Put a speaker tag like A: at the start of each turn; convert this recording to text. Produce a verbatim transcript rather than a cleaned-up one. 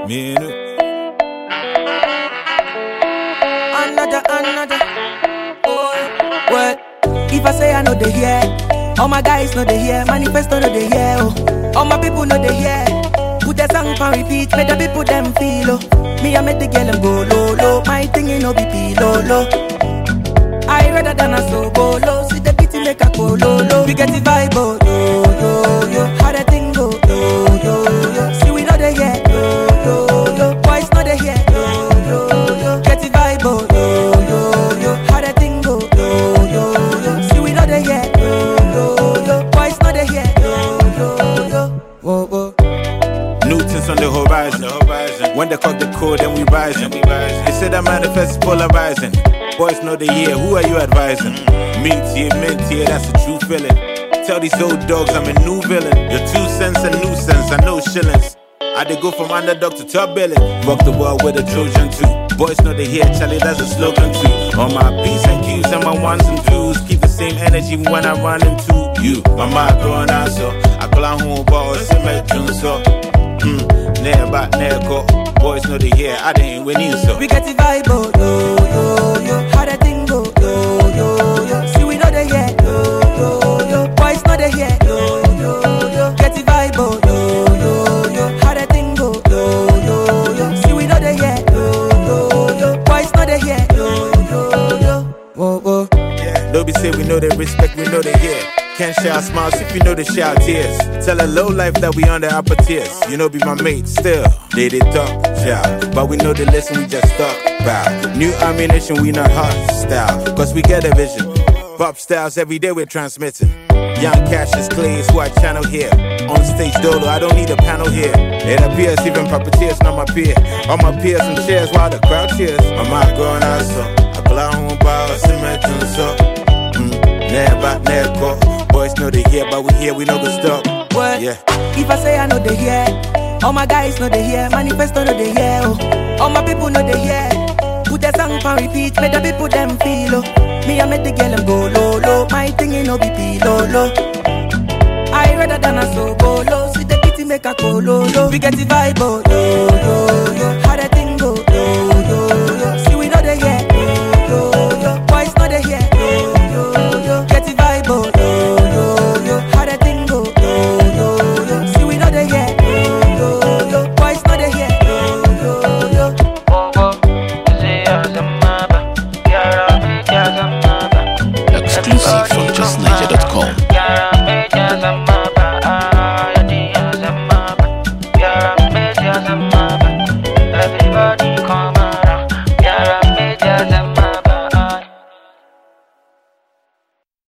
A: Me and you.
B: Another, another. Oh, what? If I say I know they hear, all my guys know they hear, manifesto know they hear, oh. All my people know they hear. Put the song for repeat, make the people them feel, oh. Me I make the girl them go low, low. My thing you know be low, low. I rather than a so go low. See the beat make a go low, low. We get the vibe, oh, yo, yo, yo. How the thing go, yo, yo, yo. See we know they hear, yo, yo, yo. Boys know they hear, yo, yo, yo. Get the vibe, oh, yo, yo, yo. How the thing go, yo, yo, yo. See we know they hear, yo, yo, yo. Boys know they hear, yo, yo, yo. Whoa, whoa.
A: Newton's on the horizon. On the horizon. When they cut the code, then we rising. We rising. They say that manifest is polarizing. Boys know the year, who are you advising? Minty, minty, that's a true feeling. Tell these old dogs I'm a new villain. Your two cents a nuisance, I know shillings. I did go from underdog to top billing. Rock the world with a Trojan too. Boys know the year, Charlie, that's a slogan too. On my P's and Q's and my ones and twos. Keep the same energy when I run into you. My mind growing out so I call on home balls, I met June so. Hmm, never back, never go. Boys know the year, I didn't win you so.
B: We get the vibe, oh, yo, yo, yo. How the thing go, yo, yo, yo. See we know they hear, yo, yo, yo. Boys know they hear, yo, yo, yo. Get the vibe, oh, yo, yo, yo. How the thing go, yo, yo, yo. See we know they hear, yo, yo, yo. Boys know they hear, yo, yo, yo. Whoa, whoa.
A: Yeah. Don't be say we know they respect, we know they hear. Can't share smiles if you know they share tears. Tell a low life that we on the upper tiers. You know be my mate still. They did talk, yeah. But we know they listen, we just talk. Bow. New ammunition, we not hostile. Cause we get a vision. Pop styles every day we're transmitting. Young Cassius Clay is who I channel here. On stage dolo, I don't need a panel here. It appears even puppeteers not my peer. All my peers and chairs while the crowd cheers. My mind growing out so I blow on power, cement so. Never, never go. Boys know they hear, but we here, we know the stop.
B: What?
A: Yeah.
B: If I say I know they hear, all my guys know they hear, manifesto know they hear, oh. All my people know they hear. Put the song for repeat, make the people them feel, oh. Me I make the girl them go low, low. My thing you know be low, low. I rather than a so go low. See the kitty make a go low, low. We get the vibe, oh, yo, yo, yo. How the